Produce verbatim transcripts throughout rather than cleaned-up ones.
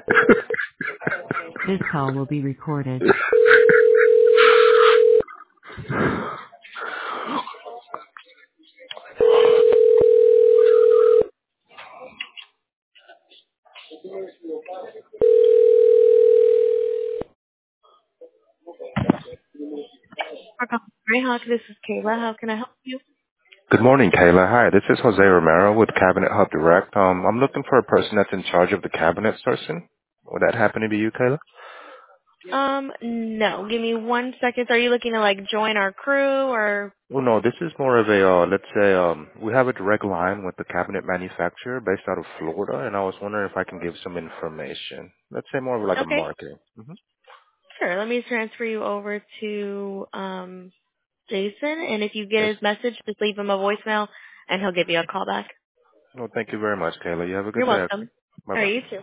This call will be recorded. Greyhawk, this is Kayla. How can I help you? Good morning, Kayla. Hi, this is Jose Romero with Cabinet Hub Direct. Um, I'm looking for a person that's in charge of the cabinet sourcing. Would that happen to be you, Kayla? Um, no. Give me one second. Are you looking to like join our crew or? Well, no, this is more of a, uh, let's say, um, we have a direct line with the cabinet manufacturer based out of Florida, and I was wondering if I can give some information. Let's say more of like a Okay, marketing. hmm sure. Let me transfer you over to um Jason, and if you get Yes. his message, just leave him a voicemail, and he'll give you a call back. No, thank you very much, Kayla. You have a good You're day. welcome. All Bye-bye. right, you too.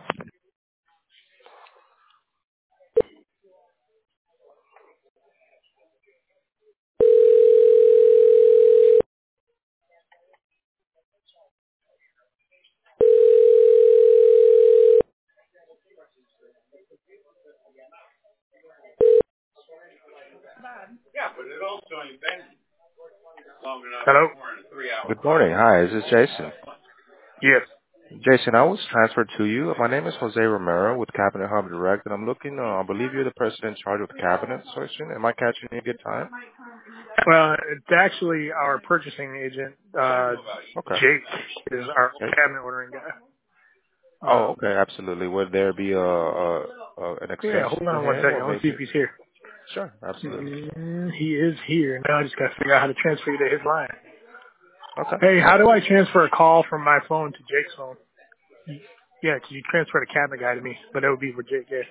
Hello? Good morning. Hi, this is Jason. Yes. Jason, I was transferred to you. My name is Jose Romero with Cabinet Hub Direct, and I'm looking, uh, I believe you're the person in charge of the cabinet sourcing. Am I catching you a good time? Well, it's actually our purchasing agent, uh, Okay. Jake, is our Okay. cabinet ordering guy. Oh, Um, okay, absolutely. Would there be a, a, a an yeah, extension hold for on one him, second. or I want to see if maybe? he's here. Sure, absolutely. Mm, he is here. Now I just got to figure out how to transfer you to his line. Okay. Hey, how do I transfer a call from my phone to Jake's phone? Yeah, 'cause you transferred a cabinet guy to me, but that would be for Jake, yeah.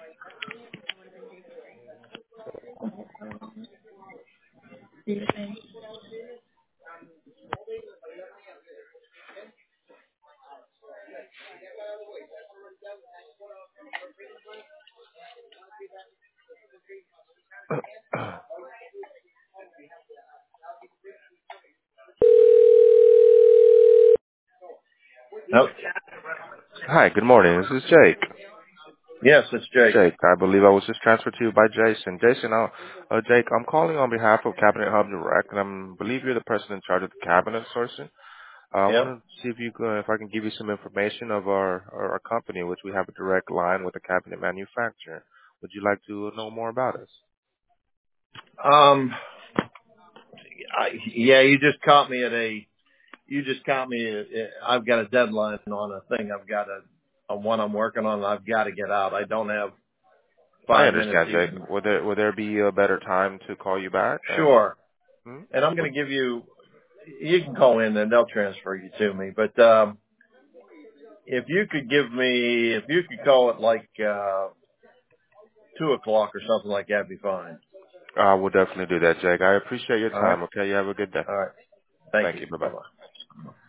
Nope. Hi, good morning. This is Jake. Yes, it's Jake. Jake, I believe I was just transferred to you by Jason. Jason, uh, uh, Jake, I'm calling on behalf of Cabinet Hub Direct, and I believe you're the person in charge of the cabinet sourcing. Uh, I want Yep. to see if you could, if I can give you some information of our, our our company, which we have a direct line with the cabinet manufacturer. Would you like to know more about us? Um. I, yeah, you just caught me at a. You just caught me. At, I've got a deadline on a thing. I've got a, a one I'm working on. I've got to get out. I don't have I five minutes understand, even. Jake. Would there would there be a better time to call you back? And Sure. hmm? And I'm would going to give you. You can call in and they'll transfer you to me. But um, if you could give me, if you could call it like uh, two o'clock or something like that, would be fine. I will definitely do that, Jake. I appreciate your All right. time. Okay, you have a good day. All right. Thank Thank you. you. Bye Bye bye. bye.